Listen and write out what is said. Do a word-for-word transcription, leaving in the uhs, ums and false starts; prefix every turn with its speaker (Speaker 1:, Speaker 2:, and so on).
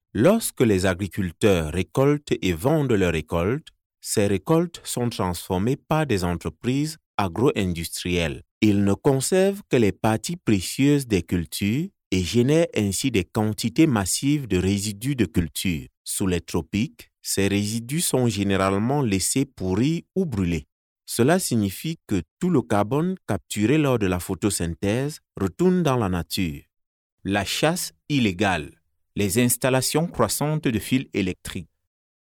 Speaker 1: Lorsque les agriculteurs récoltent et vendent leurs récoltes, ces récoltes sont transformées par des entreprises agro-industrielles. Ils ne conservent que les parties précieuses des cultures et génèrent ainsi des quantités massives de résidus de culture. Sous les tropiques, ces résidus sont généralement laissés pourrir ou brûler. Cela signifie que tout le carbone capturé lors de la photosynthèse retourne dans la nature. La chasse illégale, les installations croissantes de fils électriques,